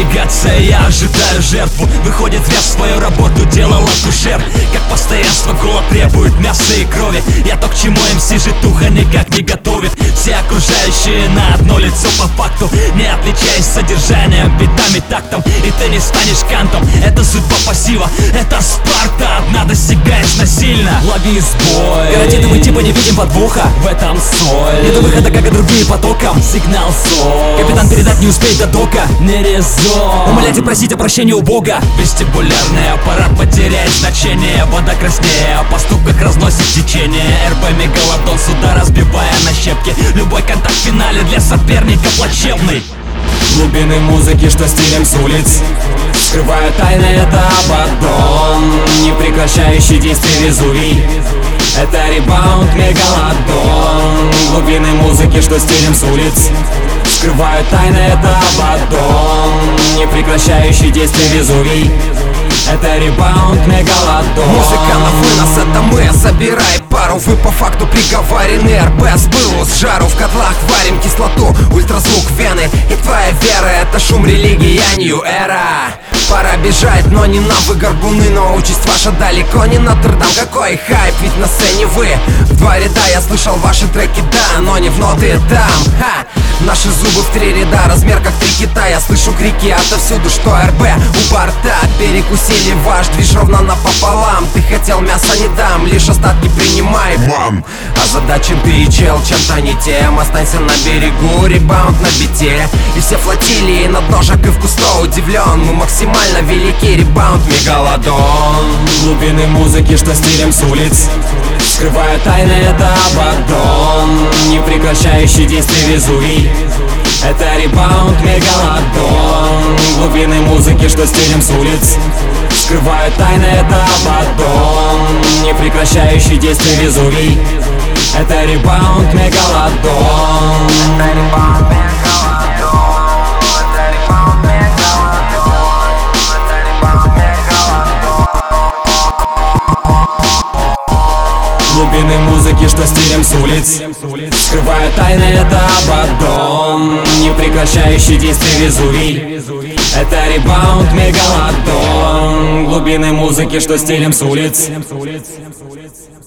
навигация, я ожидаю жертву. Выходит вес в свою работу, делал акушер. Как постоянство, голод требует мяса и крови. Я то, к чему МС житуха никак не готовит. Все окружающие на одно лицо по факту, не отличаясь содержанием, битами, тактом. И ты не станешь кантом, это судьба пассива. Это Спарта, одна достигаешь насильно. Лови сбой, Гарантит, мы типа не видим подвоха. в этом соль. Нет выхода, как и другие потоком. Сигнал соль. Капитан передать не успеет до дока. Не резон. Умолять и просить о прощении у Бога. Вестибулярный аппарат потеряет значение. Вода краснее, а поступках разносит течение. РБ мегалодон, суда разбивая на щепки. Любой контакт в финале для соперника плачевный. Глубины музыки, что стилем с улиц скрывают тайны, это Абаддон. Непрекращающий действие Везувий, это ребаунд, мегалодон. Глубины музыки, что стилем с улиц скрывают тайны, это Абаддон. Непрекращающий действие Везувий, это ребаунд, мегалодон. Музыка на вынос, это мы, собирай пару. Вы по факту приговорены, РБ сбылу с жару. В котлах варим кислоту, ультразвук вены. И твоя вера, это шум религии, а нью эра. Пора бежать, но не нам, вы горбуны. Но участь ваша далеко не Нотр-Дам. Какой хайп, ведь на сцене вы в два ряда. Я слышал ваши треки, да, но не в ноты там. Ха! Наши зубы в 3 ряда, размер как 3 кита. Я слышу крики отовсюду, что РБ у борта. Перекусили ваш движ ровно напополам. Ты хотел мяса, не дам, лишь остатки принимай, бам. Озадачен ты, чел, чем-то не тем. Останься на берегу, ребаунд на бите. И все флотилии над ножек и в кусто удивлен. Мы максимально велики, ребаунд, мегалодон. Глубины музыки, что стилем с улиц скрывают тайны, это Абаддон. Непрекращающий действие Везувий, это ребаунд, мегалодон. Глубины музыки, что стилем с улиц скрывают тайны, это Абаддон. Непрекращающий действие Везувий, это ребаунд, мегалодон. Это ребаунд, мегалодон. Глубины музыки, что стилем с улиц скрывают тайны, это Абаддон. Непрекращающий действие Везувий, это ребаунд, мегалодон. Глубины музыки, что стилем с улиц